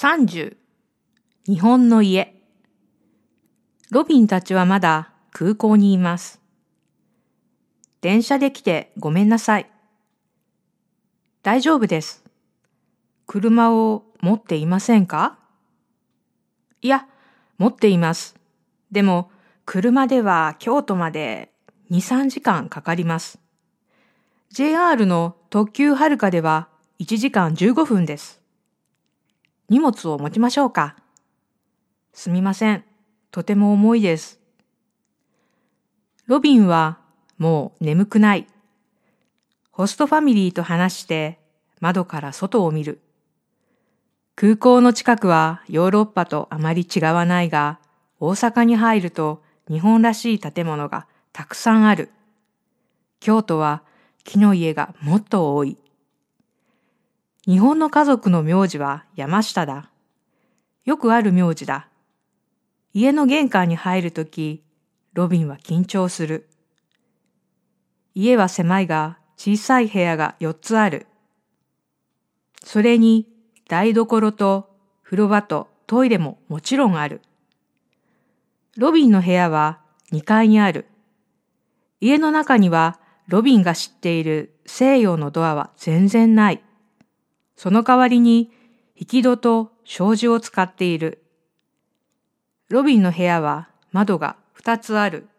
30、日本の家。ロビンたちはまだ空港にいます。電車で来てごめんなさい。大丈夫です。車を持っていませんか？いや、持っています。でも、車では京都まで2、3時間かかります。JR の特急はるかでは1時間15分です。荷物を持ちましょうか？すみません。とても重いです。ロビンはもう眠くない。ホストファミリーと話して窓から外を見る。空港の近くはヨーロッパとあまり違わないが、大阪に入ると日本らしい建物がたくさんある。京都は木の家がもっと多い。日本の家族の名字は山下だ。よくある名字だ。家の玄関に入るとき、ロビンは緊張する。家は狭いが小さい部屋が4つある。それに台所と風呂場とトイレももちろんある。ロビンの部屋は2階にある。家の中にはロビンが知っている西洋のドアは全然ない。その代わりに引き戸と障子を使っている。ロビンの部屋は窓が2つある。